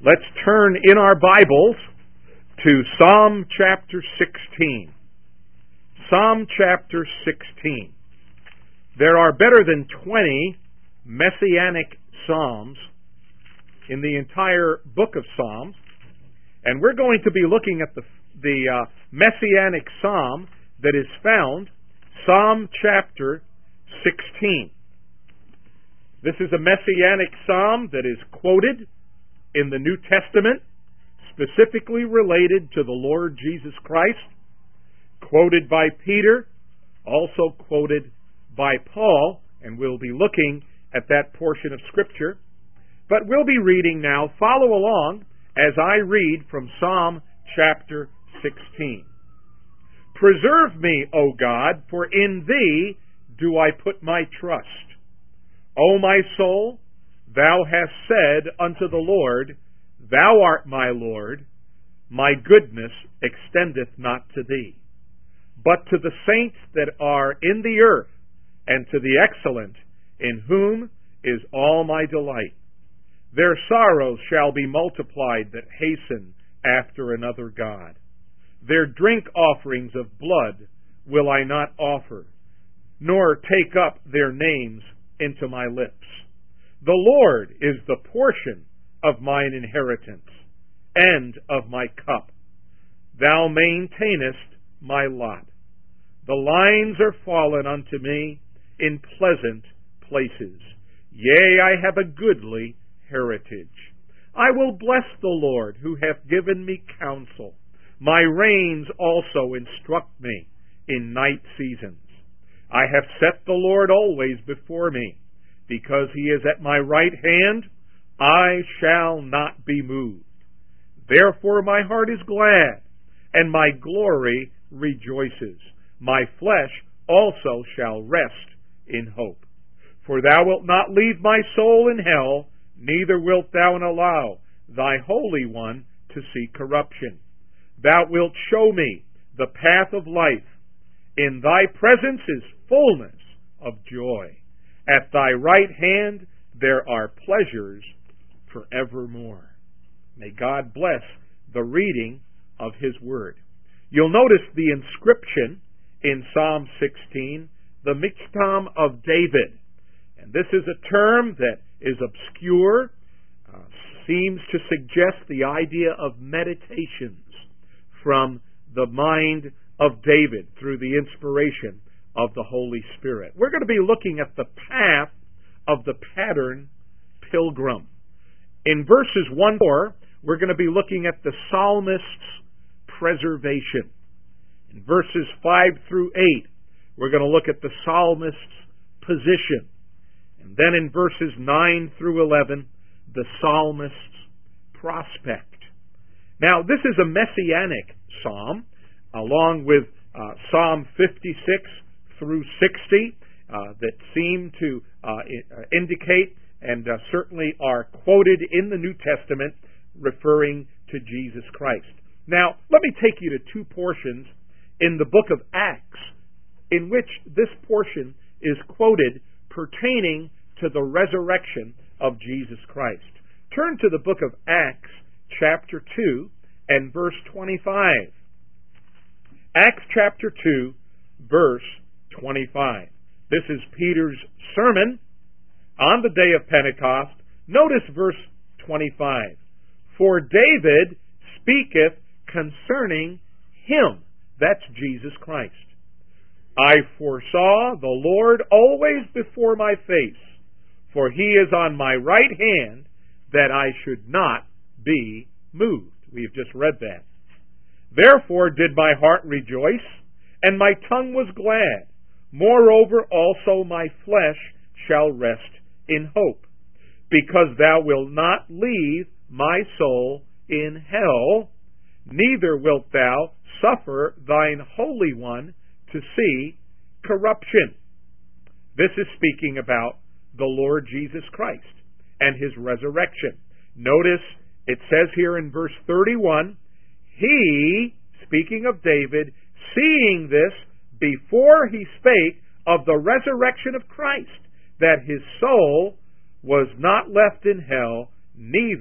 Let's turn in our Bibles to Psalm chapter 16. Psalm chapter 16. There are better than 20 messianic psalms in the entire book of Psalms, and we're going to be looking at the messianic psalm that is found, Psalm chapter 16. This is a messianic psalm that is quoted in the New Testament, specifically related to the Lord Jesus Christ, quoted by Peter, also quoted by Paul, and we'll be looking at that portion of Scripture. But we'll be reading now. Follow along as I read from Psalm chapter 16. Preserve me, O God, for in Thee do I put my trust. O my soul, Thou hast said unto the Lord, Thou art my Lord, my goodness extendeth not to Thee, but to the saints that are in the earth, and to the excellent, in whom is all my delight. Their sorrows shall be multiplied that hasten after another God. Their drink offerings of blood will I not offer, nor take up their names into my lips. The Lord is the portion of mine inheritance, and of my cup. Thou maintainest my lot. The lines are fallen unto me in pleasant places. Yea, I have a goodly heritage. I will bless the Lord, who hath given me counsel. My reins also instruct me in night seasons. I have set the Lord always before me. Because he is at my right hand, I shall not be moved. Therefore my heart is glad, and my glory rejoices. My flesh also shall rest in hope. For thou wilt not leave my soul in hell, neither wilt thou allow thy Holy One to see corruption. Thou wilt show me the path of life. In thy presence is fullness of joy. At thy right hand there are pleasures forevermore. May God bless the reading of His Word. You'll notice the inscription in Psalm 16, the Miktam of David. And this is a term that is obscure, seems to suggest the idea of meditations from the mind of David through the inspiration of the Holy Spirit. We're going to be looking at the path of the pattern pilgrim. In verses 1-4, we're going to be looking at the psalmist's preservation. In verses 5-8, we're going to look at the psalmist's position. And then in verses 9-11, the psalmist's prospect. Now, this is a messianic psalm, along with Psalm 56-60, that seem to indicate and certainly are quoted in the New Testament referring to Jesus Christ. Now, let me take you to two portions in the book of Acts in which this portion is quoted pertaining to the resurrection of Jesus Christ. Turn to the book of Acts, chapter 2, and verse 25. Acts chapter 2, verse 25. This is Peter's sermon on the day of Pentecost. Notice verse 25. For David speaketh concerning him. That's Jesus Christ. I foresaw the Lord always before my face, for he is on my right hand, that I should not be moved. We've just read that. Therefore did my heart rejoice, and my tongue was glad. Moreover also my flesh shall rest in hope, because thou wilt not leave my soul in hell, neither wilt thou suffer thine Holy One to see corruption. This is speaking about the Lord Jesus Christ and His resurrection. Notice it says here in verse 31, he, speaking of David, seeing this before he spake of the resurrection of Christ, that his soul was not left in hell, neither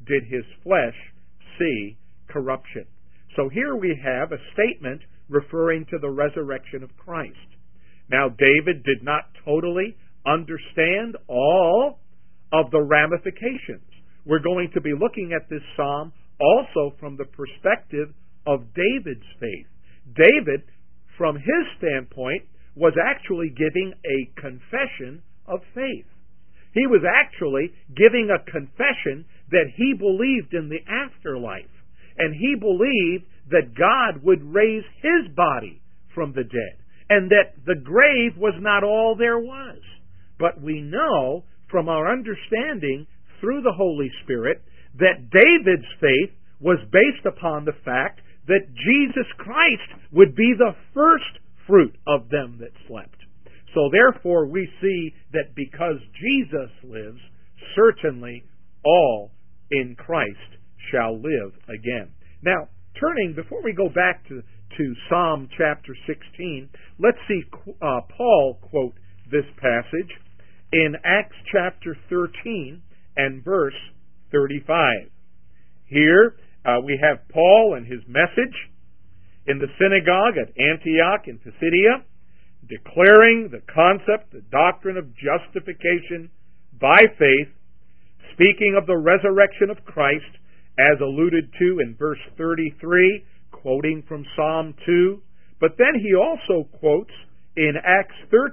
did his flesh see corruption. So here we have a statement referring to the resurrection of Christ. Now, David did not totally understand all of the ramifications. We're going to be looking at this psalm also from the perspective of David's faith. David, from his standpoint, was actually giving a confession of faith. He was actually giving a confession that he believed in the afterlife, and he believed that God would raise his body from the dead, and that the grave was not all there was. But we know from our understanding through the Holy Spirit that David's faith was based upon the fact that Jesus Christ would be the first fruit of them that slept. So therefore we see that because Jesus lives, certainly all in Christ shall live again. Now, before we go back to Psalm chapter 16, let's see Paul quote this passage in Acts chapter 13 and verse 35. Here we have Paul and his message in the synagogue at Antioch in Pisidia, declaring the concept, the doctrine of justification by faith, speaking of the resurrection of Christ as alluded to in verse 33, quoting from Psalm 2. But then he also quotes in Acts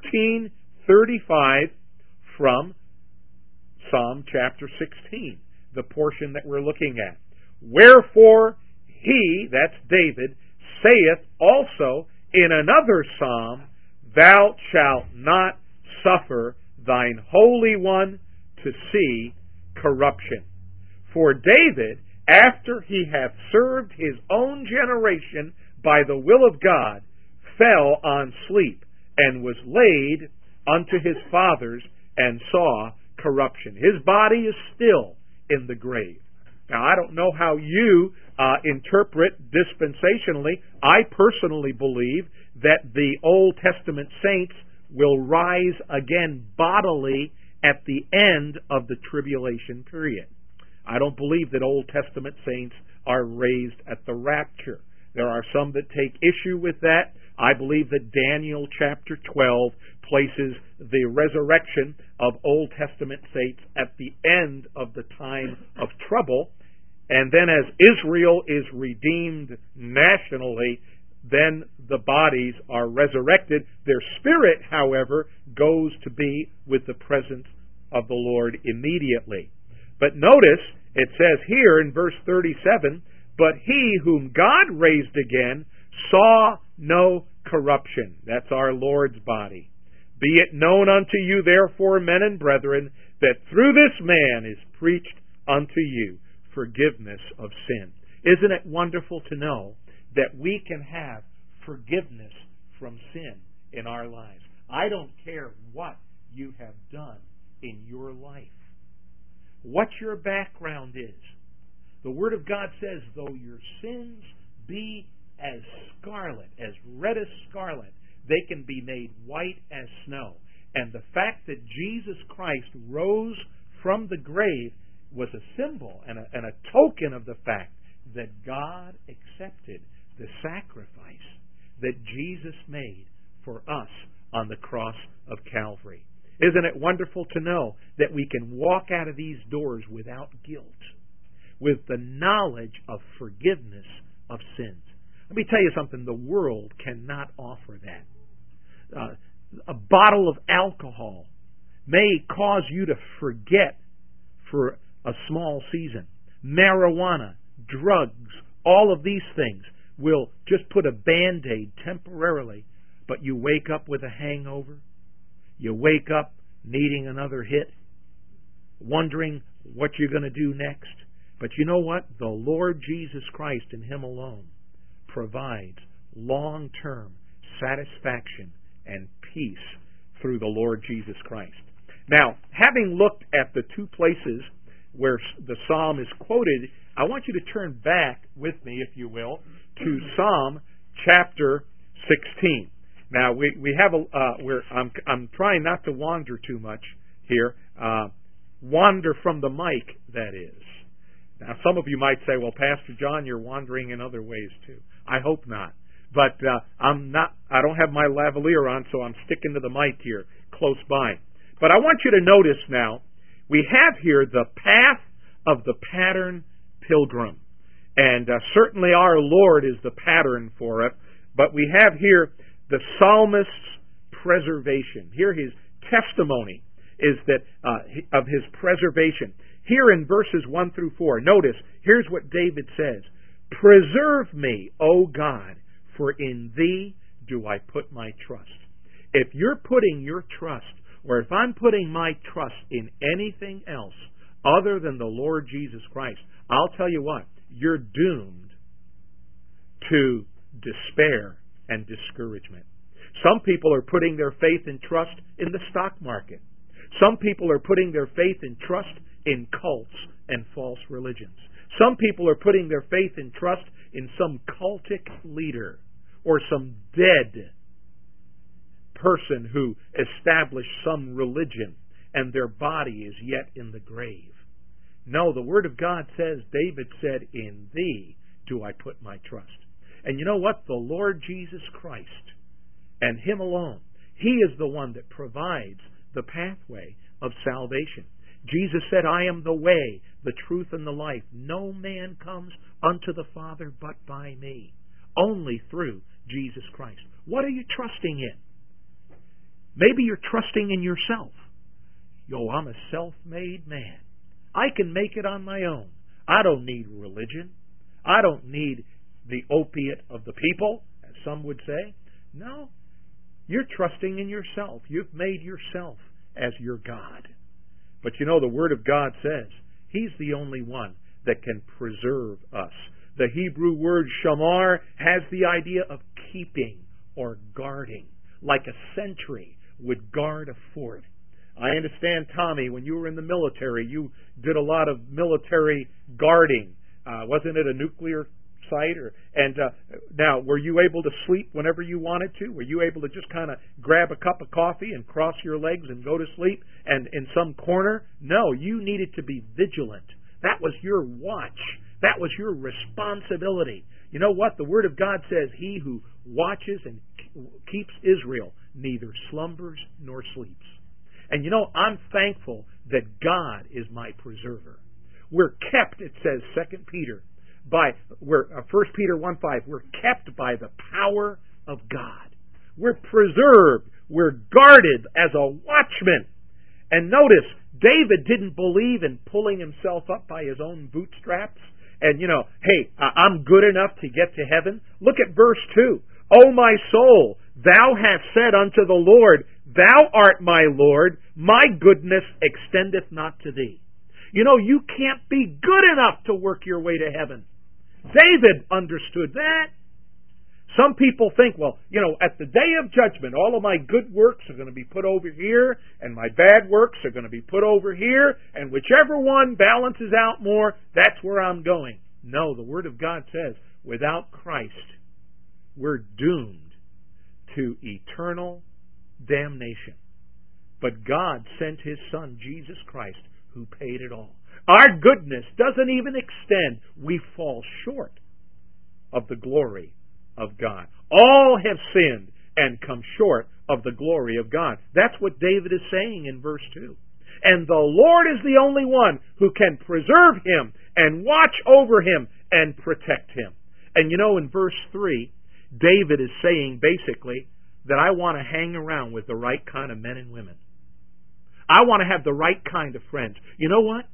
13:35 from Psalm chapter 16, the portion that we're looking at. Wherefore he, that's David, saith also in another psalm, Thou shalt not suffer thine Holy One to see corruption. For David, after he hath served his own generation by the will of God, fell on sleep, and was laid unto his fathers, and saw corruption. His body is still in the grave. Now, I don't know how you interpret dispensationally. I personally believe that the Old Testament saints will rise again bodily at the end of the tribulation period. I don't believe that Old Testament saints are raised at the rapture. There are some that take issue with that. I believe that Daniel chapter 12 places the resurrection of Old Testament saints at the end of the time of trouble. And then as Israel is redeemed nationally, then the bodies are resurrected. Their spirit, however, goes to be with the presence of the Lord immediately. But notice, it says here in verse 37, But he whom God raised again saw no corruption. That's our Lord's body. Be it known unto you, therefore, men and brethren, that through this man is preached unto you forgiveness of sin. Isn't it wonderful to know that we can have forgiveness from sin in our lives? I don't care what you have done in your life, what your background is. The Word of God says, though your sins be as scarlet, as red as scarlet, they can be made white as snow. And the fact that Jesus Christ rose from the grave was a symbol and a token of the fact that God accepted the sacrifice that Jesus made for us on the cross of Calvary. Isn't it wonderful to know that we can walk out of these doors without guilt, with the knowledge of forgiveness of sins? Let me tell you something, the world cannot offer that. A bottle of alcohol may cause you to forget for a small season. Marijuana, drugs, all of these things will just put a Band-Aid temporarily, but you wake up with a hangover. You wake up needing another hit, wondering what you're going to do next. But you know what? The Lord Jesus Christ and Him alone provides long-term satisfaction and peace through the Lord Jesus Christ. Now, having looked at the two places where the psalm is quoted, I want you to turn back with me, if you will, to Psalm chapter 16. Now, we have I'm trying not to wander too much here. Wander from the mic, that is. Now, some of you might say, well, Pastor John, you're wandering in other ways too. I hope not. But I don't have my lavalier on, so I'm sticking to the mic here close by. But I want you to notice now, we have here the path of the pattern pilgrim. And certainly our Lord is the pattern for it. But we have here the psalmist's preservation. Here his testimony is that of his preservation. Here in verses 1 through 4, notice, here's what David says. Preserve me, O God, for in thee do I put my trust. If you're putting your trust, or if I'm putting my trust in anything else other than the Lord Jesus Christ, I'll tell you what, you're doomed to despair and discouragement. Some people are putting their faith and trust in the stock market. Some people are putting their faith and trust in cults and false religions. Some people are putting their faith and trust in some cultic leader or some dead person who established some religion and their body is yet in the grave. No, the Word of God says, David said, in thee do I put my trust. And you know what? The Lord Jesus Christ and Him alone, He is the one that provides the pathway of salvation. Jesus said, I am the way, the truth, and the life. No man comes unto the Father but by me. Only through Jesus Christ. What are you trusting in? Maybe you're trusting in yourself. Yo, I'm a self-made man. I can make it on my own. I don't need religion. I don't need the opiate of the people, as some would say. No, you're trusting in yourself. You've made yourself as your God. But you know, the Word of God says He's the only one that can preserve us. The Hebrew word shamar has the idea of keeping or guarding, like a sentry would guard a fort. I understand, Tommy, when you were in the military, you did a lot of military guarding. Wasn't it a nuclear site? Now, were you able to sleep whenever you wanted to? Were you able to just kind of grab a cup of coffee and cross your legs and go to sleep and in some corner? No, you needed to be vigilant. That was your watch. That was your responsibility. You know what? The Word of God says, He who watches and keeps Israel neither slumbers nor sleeps. And you know, I'm thankful that God is my preserver. We're kept, it says, 2 Peter, 1 Peter 1:5, we're kept by the power of God. We're preserved. We're guarded as a watchman. And notice, David didn't believe in pulling himself up by his own bootstraps. And, you know, hey, I'm good enough to get to heaven. Look at verse 2. O my soul, thou hast said unto the Lord, Thou art my Lord, my goodness extendeth not to thee. You know, you can't be good enough to work your way to heaven. David understood that. Some people think, well, you know, at the day of judgment, all of my good works are going to be put over here, and my bad works are going to be put over here, and whichever one balances out more, that's where I'm going. No, the Word of God says, without Christ, we're doomed to eternal damnation. But God sent His Son, Jesus Christ, who paid it all. Our goodness doesn't even extend. We fall short of the glory of God. All have sinned and come short of the glory of God. That's what David is saying in verse 2. And the Lord is the only one who can preserve him and watch over him and protect him. And you know, in verse 3, David is saying basically that I want to hang around with the right kind of men and women. I want to have the right kind of friends. You know what?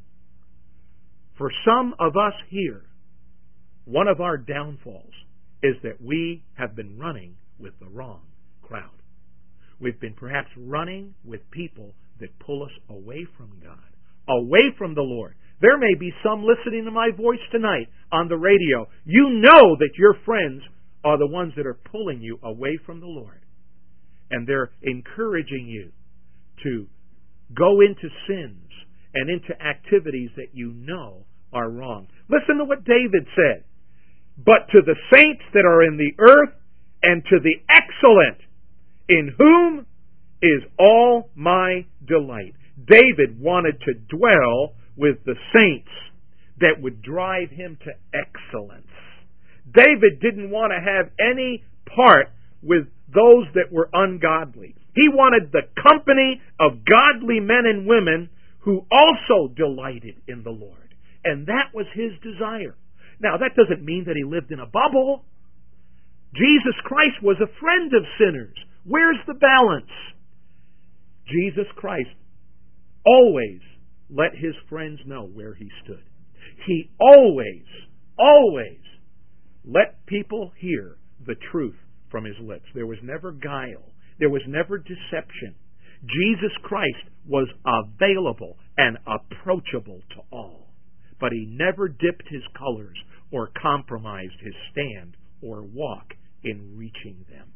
For some of us here, one of our downfalls is that we have been running with the wrong crowd. We've been perhaps running with people that pull us away from God, away from the Lord. There may be some listening to my voice tonight on the radio. You know that your friends are the ones that are pulling you away from the Lord. And they're encouraging you to go into sins and into activities that you know are wrong. Listen to what David said. But to the saints that are in the earth, and to the excellent, in whom is all my delight. David wanted to dwell with the saints. that would drive him to excellence. David didn't want to have any part with those that were ungodly. He wanted the company of godly men and women who also delighted in the Lord. And that was his desire. Now, that doesn't mean that he lived in a bubble. Jesus Christ was a friend of sinners. Where's the balance? Jesus Christ always let his friends know where he stood. He always let people hear the truth from his lips. There was never guile. There was never deception. Jesus Christ was available and approachable to all. But he never dipped his colors or compromised his stand or walk in reaching them.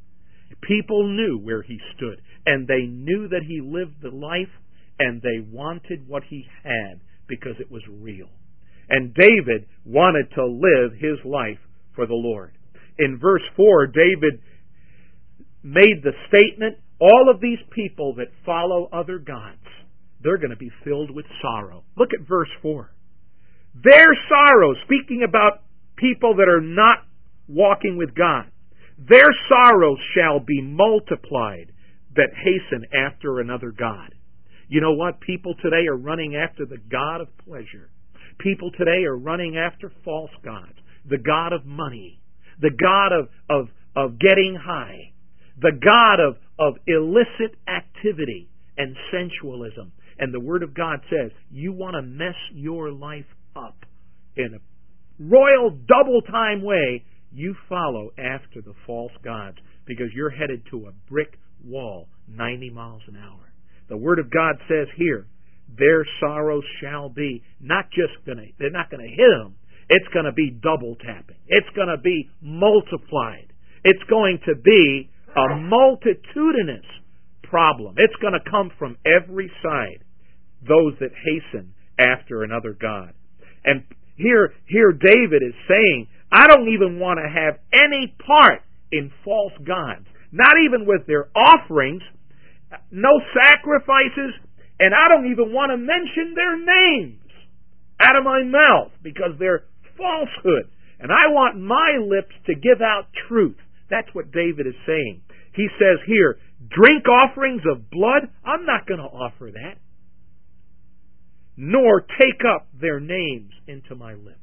People knew where he stood, and they knew that he lived the life, and they wanted what he had because it was real. And David wanted to live his life for the Lord. In verse 4, David made the statement, all of these people that follow other gods, they're going to be filled with sorrow. Look at verse 4. Their sorrow, speaking about people that are not walking with God, their sorrows shall be multiplied that hasten after another god. You know what? People today are running after the god of pleasure. People today are running after false gods. The god of money. The god of getting high. The god of illicit activity and sensualism. And the Word of God says, you want to mess your life up in a royal double-time way, you follow after the false gods because you're headed to a brick wall 90 miles an hour. The Word of God says here, their sorrows shall be they're not going to hit them. It's going to be double tapping. It's going to be multiplied. It's going to be a multitudinous problem. It's going to come from every side, those that hasten after another god. And here David is saying, I don't even want to have any part in false gods, not even with their offerings, no sacrifices, and I don't even want to mention their names out of my mouth because they're falsehood. And I want my lips to give out truth. That's what David is saying. He says here, drink offerings of blood, I'm not going to offer that. Nor take up their names into my lips.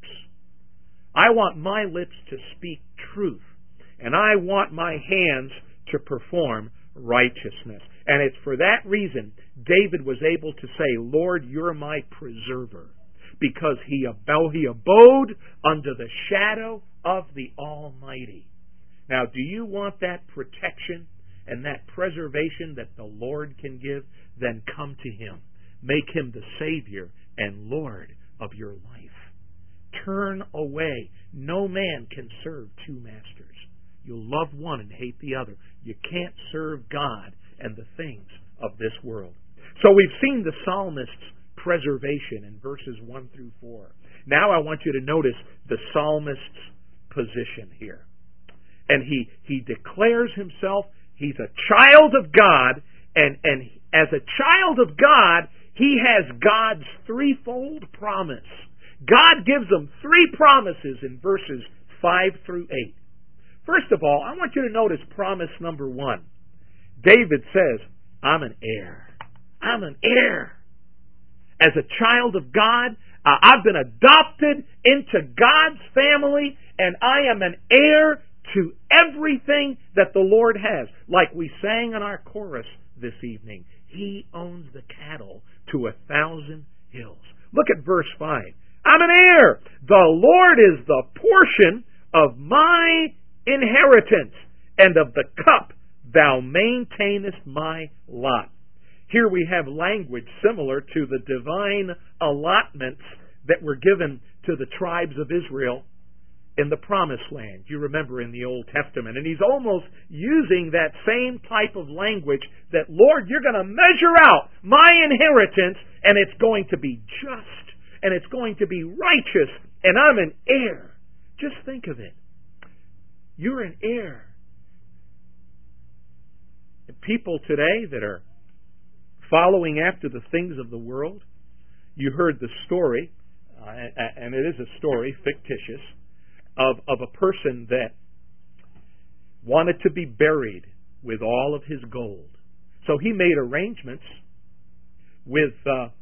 I want my lips to speak truth, and I want my hands to perform righteousness. And it's for that reason David was able to say, Lord, you're my preserver, because he abode under the shadow of the Almighty. Now, do you want that protection and that preservation that the Lord can give? Then come to him. Make him the Savior and Lord of your life. Turn away. No man can serve two masters. You'll love one and hate the other. You can't serve God and the things of this world. So we've seen the psalmist's preservation in verses 1 through 4. Now I want you to notice the psalmist's position here. And he declares himself, he's a child of God, and as a child of God, he has God's threefold promise. God gives him three promises in verses 5 through 8. First of all, I want you to notice promise number 1. David says, I'm an heir. I'm an heir. As a child of God, I've been adopted into God's family, and I am an heir to everything that the Lord has. Like we sang in our chorus this evening, he owns the cattle to 1,000 hills. Look at verse 5. I'm an heir. The Lord is the portion of my inheritance, and of the cup thou maintainest my lot. Here we have language similar to the divine allotments that were given to the tribes of Israel in the Promised Land. You remember in the Old Testament. And he's almost using that same type of language that, Lord, you're going to measure out my inheritance, and it's going to be just, and it's going to be righteous, and I'm an heir. Just think of it. You're an heir. And people today that are following after the things of the world, you heard the story and it is a story, fictitious, of a person that wanted to be buried with all of his gold. So he made arrangements with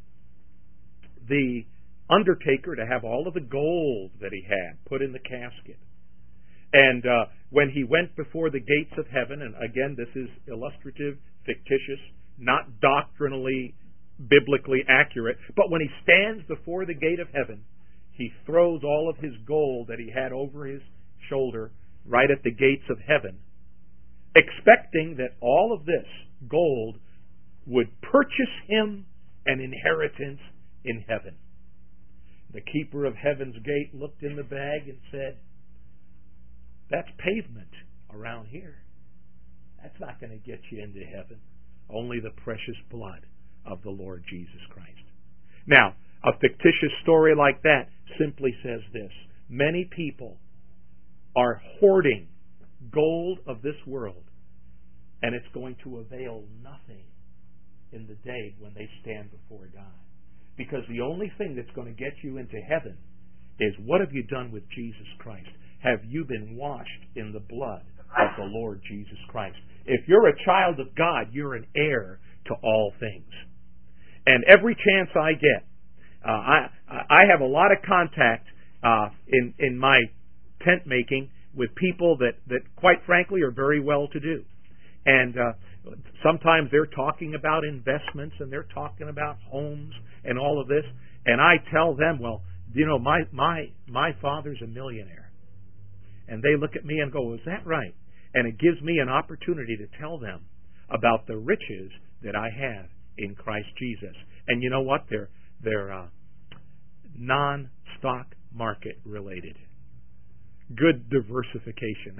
the undertaker to have all of the gold that he had put in the casket. And when he went before the gates of heaven, and again, this is illustrative, fictitious, not doctrinally, biblically accurate, but when he stands before the gate of heaven, he throws all of his gold that he had over his shoulder right at the gates of heaven, expecting that all of this gold would purchase him an inheritance in heaven. The keeper of heaven's gate looked in the bag and said, "That's pavement around here. That's not going to get you into heaven. Only the precious blood of the Lord Jesus Christ." Now, a fictitious story like that simply says this: many people are hoarding gold of this world, and it's going to avail nothing in the day when they stand before God. Because the only thing that's going to get you into heaven is, what have you done with Jesus Christ? Have you been washed in the blood of the Lord Jesus Christ? If you're a child of God, you're an heir to all things. And every chance I get, I have a lot of contact in my tent making with people that quite frankly are very well to do. And sometimes they're talking about investments and they're talking about homes and all of this. And I tell them, well, you know, my father's a millionaire. And they look at me and go, "Is that right?" And it gives me an opportunity to tell them about the riches that I have in Christ Jesus. And you know what? They're non-stock market related. Good diversification.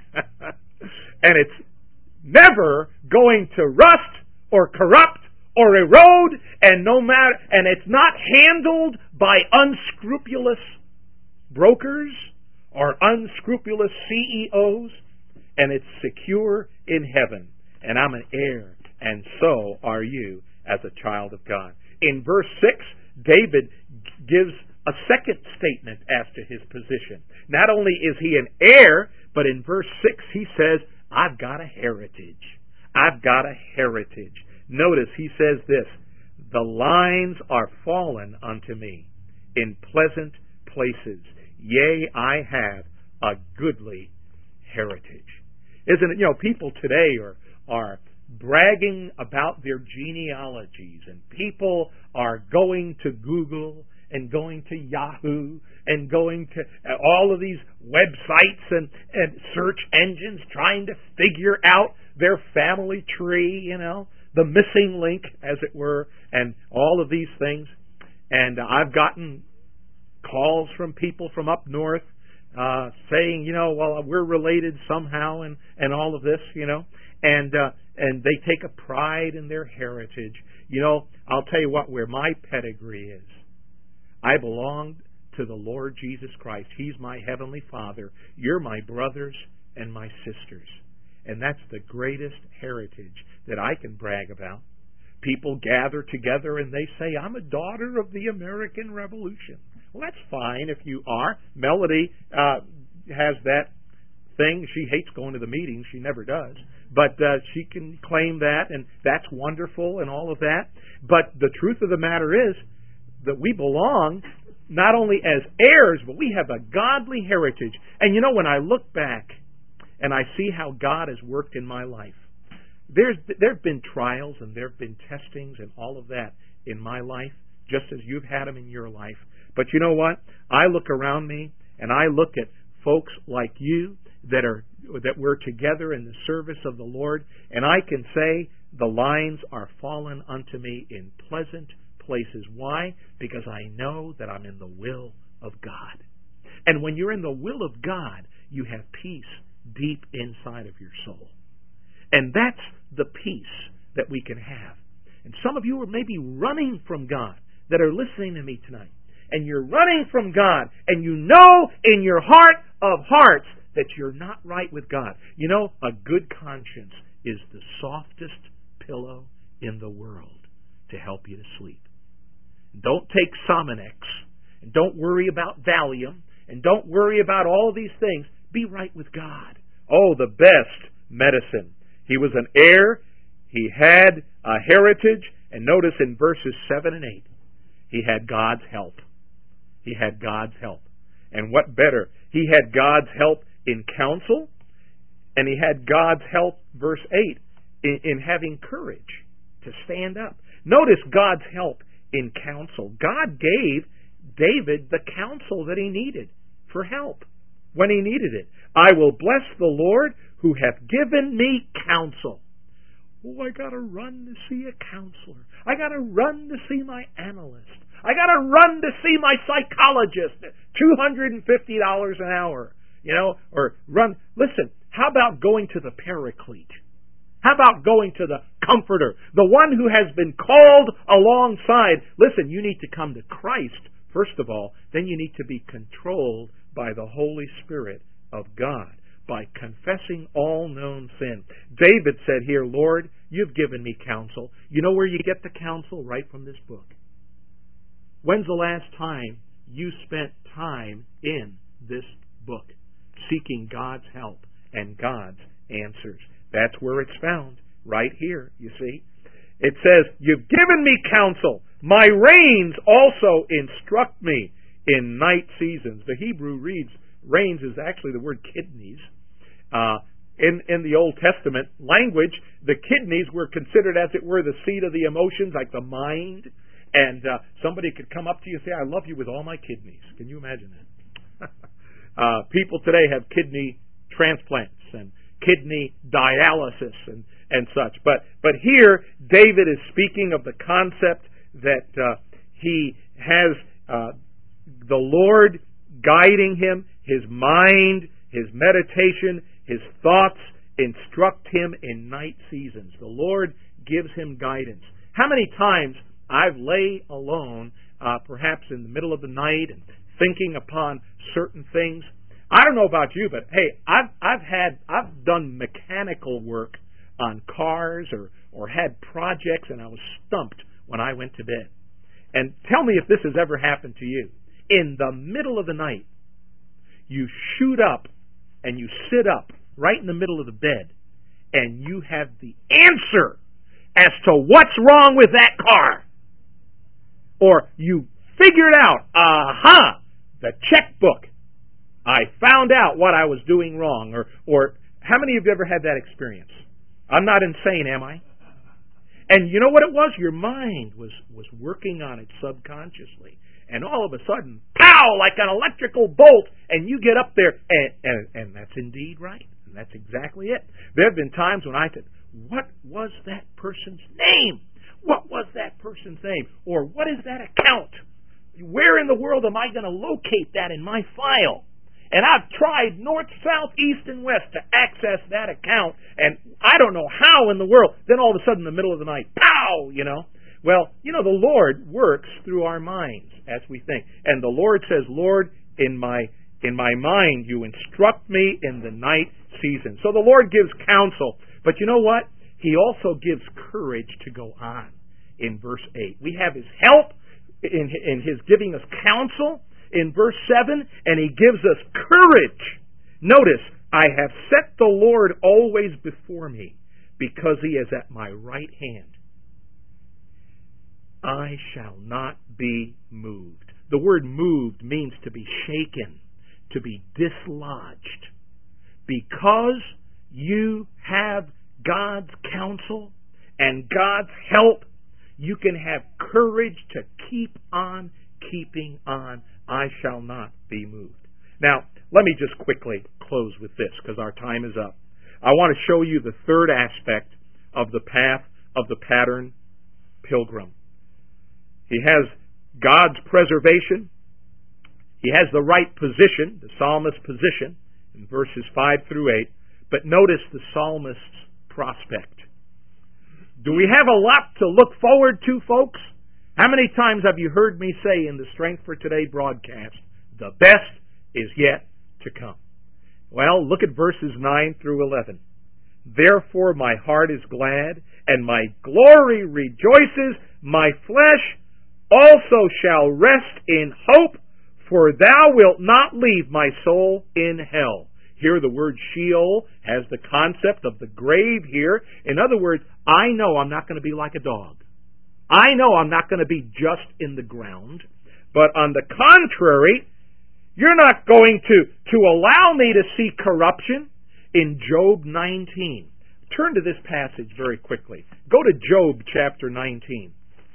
And it's never going to rust or corrupt or erode, and it's not handled by unscrupulous brokers or unscrupulous CEOs, and it's secure in heaven. And I'm an heir, and so are you as a child of God. In verse 6, David gives a second statement as to his position. Not only is he an heir, but in verse 6 he says, "I've got a heritage. I've got a heritage." Notice he says this: "The lines are fallen unto me in pleasant places. Yea, I have a goodly heritage." Isn't it? You know, people today are bragging about their genealogies, and people are going to Google and going to Yahoo and going to all of these websites and search engines trying to figure out their family tree, you know, the missing link, as it were, and all of these things. And I've gotten calls from people from up north saying, you know, well, we're related somehow and all of this, you know, and they take a pride in their heritage. You know, I'll tell you what, where my pedigree is. I belong to the Lord Jesus Christ. He's my heavenly Father. You're my brothers and my sisters. And that's the greatest heritage that I can brag about. People gather together and they say, "I'm a daughter of the American Revolution." Well, that's fine if you are. Melody has that thing. She hates going to the meetings. She never does. But she can claim that, and that's wonderful and all of that. But the truth of the matter is that we belong not only as heirs, but we have a godly heritage. And you know, when I look back and I see how God has worked in my life, there have been trials and there have been testings and all of that in my life, just as you've had them in your life. But you know what? I look around me and I look at folks like you that we're together in the service of the Lord, and I can say the lines are fallen unto me in pleasant places. Why? Because I know that I'm in the will of God. And when you're in the will of God, you have peace deep inside of your soul. And that's the peace that we can have. And some of you are maybe running from God that are listening to me tonight. And you're running from God, and you know in your heart of hearts that you're not right with God. You know, a good conscience is the softest pillow in the world to help you to sleep. Don't take Sominex and don't worry about Valium, and don't worry about all these things. Be right with God. Oh, the best medicine. He was an heir. He had a heritage. And notice in verses 7 and 8, he had God's help. He had God's help. And what better? He had God's help in counsel, and he had God's help, verse 8, in having courage to stand up. Notice God's help in counsel. God gave David the counsel that he needed for help when he needed it. I will bless the Lord who hath given me counsel. Oh, I got to run to see a counselor. I got to run to see my analyst. I got to run to see my psychologist at $250 an hour. Or run. Listen, how about going to the Paraclete? How about going to the Comforter, the one who has been called alongside? Listen, you need to come to Christ, first of all. Then you need to be controlled by the Holy Spirit of God, by confessing all known sin. David said here, Lord, you've given me counsel. You know where you get the counsel? Right from this book. When's the last time you spent time in this book, seeking God's help and God's answers? That's where it's found, right here, you see. It says, you've given me counsel. My reins also instruct me in night seasons. The Hebrew reads, reins is actually the word kidneys. In the Old Testament language, the kidneys were considered, as it were, the seat of the emotions, like the mind. And somebody could come up to you and say, I love you with all my kidneys. Can you imagine that? People today have kidney transplants and kidney dialysis and such. But here, David is speaking of the concept that he has the Lord guiding him, his mind, his meditation, his thoughts instruct him in night seasons. The Lord gives him guidance. How many times I've lay alone, perhaps in the middle of the night, and thinking upon certain things. I don't know about you, but hey, I've done mechanical work on cars or had projects, and I was stumped when I went to bed. And tell me if this has ever happened to you. In the middle of the night, you shoot up and you sit up right in the middle of the bed, and you have the answer as to what's wrong with that car. Or you figured out, the checkbook. I found out what I was doing wrong. Or how many of you ever had that experience? I'm not insane, am I? And you know what it was? Your mind was working on it subconsciously. And all of a sudden, pow, like an electrical bolt, and you get up there, and that's indeed right. And that's exactly it. There have been times when I said, what was that person's name? What was that person's name? Or what is that account? Where in the world am I going to locate that in my file? And I've tried north, south, east, and west to access that account, and I don't know how in the world. Then all of a sudden, in the middle of the night, pow, Well, the Lord works through our minds as we think. And the Lord says, Lord, in my mind, you instruct me in the night season. So the Lord gives counsel. But you know what? He also gives courage to go on in verse 8. We have His help in His giving us counsel in verse 7, and He gives us courage. Notice, I have set the Lord always before me, because He is at my right hand. I shall not be moved. The word moved means to be shaken, to be dislodged. Because you have God's counsel and God's help, you can have courage to keep on keeping on. I shall not be moved. Now, let me just quickly close with this, because our time is up. I want to show you the third aspect of the path of the pattern pilgrim. He has God's preservation. He has the right position, the psalmist's position, in verses 5 through 8. But notice the psalmist's prospect. Do we have a lot to look forward to, folks? How many times have you heard me say in the Strength for Today broadcast, the best is yet to come? Well, look at verses 9 through 11. Therefore my heart is glad, and my glory rejoices. My flesh also shall rest in hope, For thou wilt not leave my soul in hell. Here the word Sheol has the concept of the grave here. In other words, I know I'm not going to be like a dog. I know I'm not going to be just in the ground. But on the contrary, you're not going to allow me to see corruption. In Job 19. Turn to this passage very quickly. Go to Job chapter 19.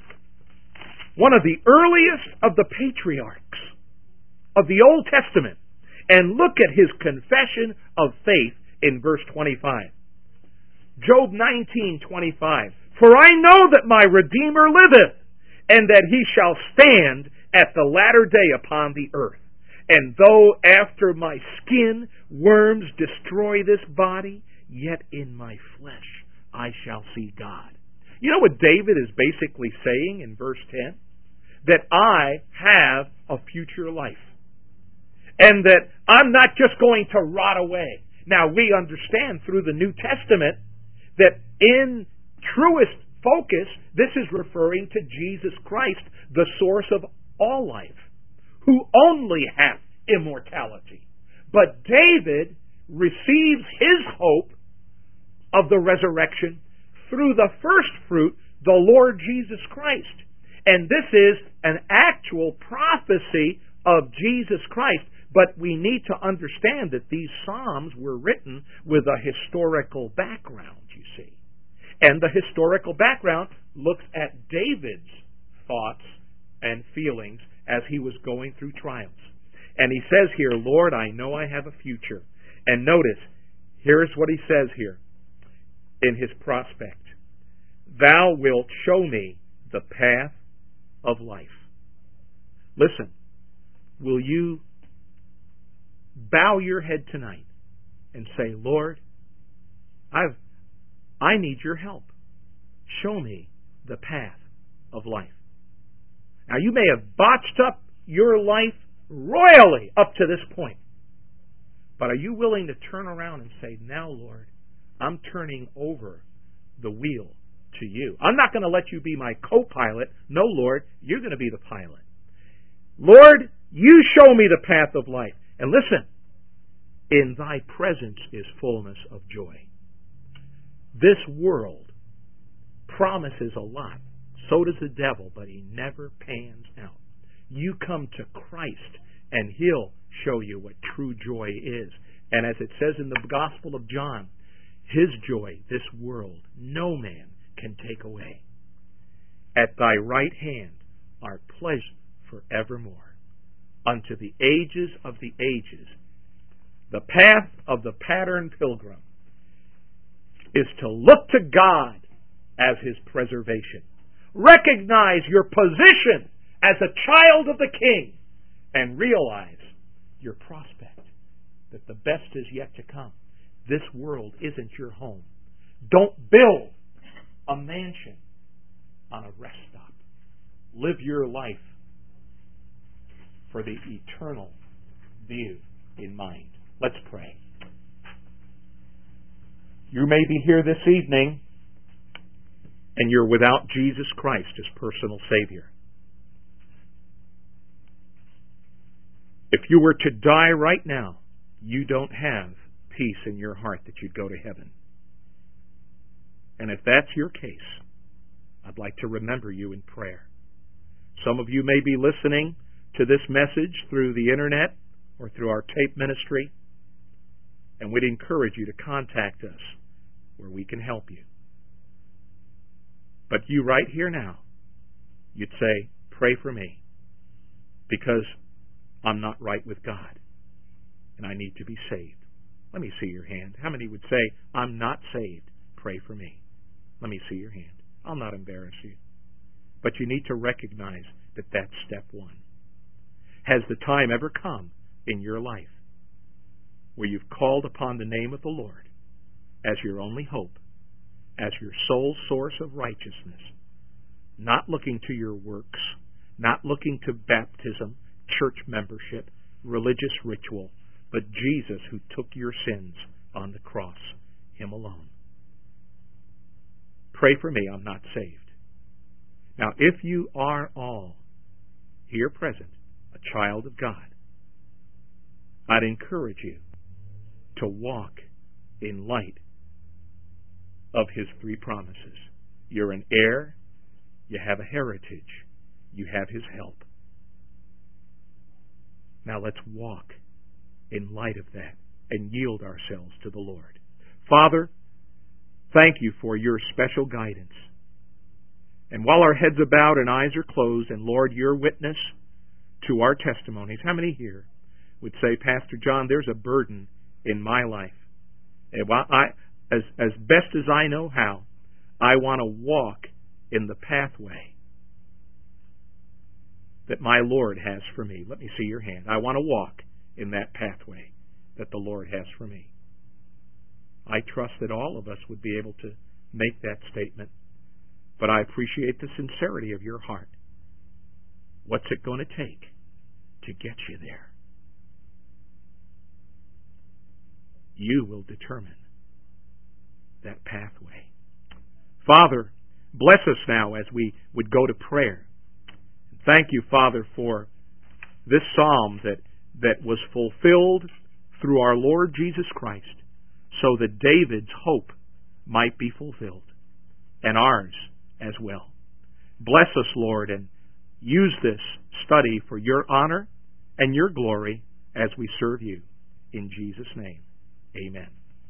One of the earliest of the patriarchs of the Old Testament. And look at his confession of faith in verse 25. Job 19:25. For I know that my Redeemer liveth, and that he shall stand at the latter day upon the earth. And though after my skin worms destroy this body, yet in my flesh I shall see God. You know what David is basically saying in verse 10? That I have a future life. And that I'm not just going to rot away. Now we understand through the New Testament that in truest focus, this is referring to Jesus Christ, the source of all life, who only hath immortality. But David receives his hope of the resurrection through the first fruit, the Lord Jesus Christ. And this is an actual prophecy of Jesus Christ. But we need to understand that these Psalms were written with a historical background, you see. And the historical background looks at David's thoughts and feelings as he was going through trials. And he says here, Lord, I know I have a future. And notice, here's what he says here in his prospect. Thou wilt show me the path of life. Listen, will you bow your head tonight and say, Lord, I need your help. Show me the path of life. Now, you may have botched up your life royally up to this point. But are you willing to turn around and say, now, Lord, I'm turning over the wheel to you. I'm not going to let you be my co-pilot. No, Lord, you're going to be the pilot. Lord, you show me the path of life. And listen, in thy presence is fullness of joy. This world promises a lot. So does the devil, but he never pans out. You come to Christ, and he'll show you what true joy is. And as it says in the Gospel of John, his joy, this world, no man can take away. At thy right hand are pleasures forevermore. Unto the ages of the ages. The path of the patterned pilgrim is to look to God as his preservation. Recognize your position as a child of the King and realize your prospect that the best is yet to come. This world isn't your home. Don't build a mansion on a rest stop. Live your life for the eternal view in mind. Let's pray. You may be here this evening and you're without Jesus Christ as personal Savior. If you were to die right now, you don't have peace in your heart that you'd go to heaven. And if that's your case, I'd like to remember you in prayer. Some of you may be listening to this message through the internet or through our tape ministry, and we'd encourage you to contact us where we can help you. But you right here now, you'd say, pray for me, because I'm not right with God, and I need to be saved. Let me see your hand. How many would say, I'm not saved, pray for me? Let me see your hand. I'll not embarrass you. But you need to recognize that that's step one. Has the time ever come in your life where you've called upon the name of the Lord as your only hope, as your sole source of righteousness, not looking to your works, not looking to baptism, church membership, religious ritual, but Jesus who took your sins on the cross, Him alone? Pray for me, I'm not saved. Now, if you are all here present, a child of God, I'd encourage you to walk in light of His three promises. You're an heir, you have a heritage, you have His help. Now let's walk in light of that and yield ourselves to the Lord. Father, thank you for your special guidance. And while our heads are bowed and eyes are closed, and Lord, your witness to our testimonies, how many here would say, Pastor John, there's a burden in my life. And while as best as I know how, I want to walk in the pathway that my Lord has for me. Let me see your hand. I want to walk in that pathway that the Lord has for me. I trust that all of us would be able to make that statement, but I appreciate the sincerity of your heart. What's it going to take to get you there? You will determine that pathway. Father, bless us now as we would go to prayer. Thank you, Father, for this psalm that was fulfilled through our Lord Jesus Christ, so that David's hope might be fulfilled, and ours as well. Bless us, Lord, and use this study for your honor and your glory as we serve you. In Jesus' name, amen.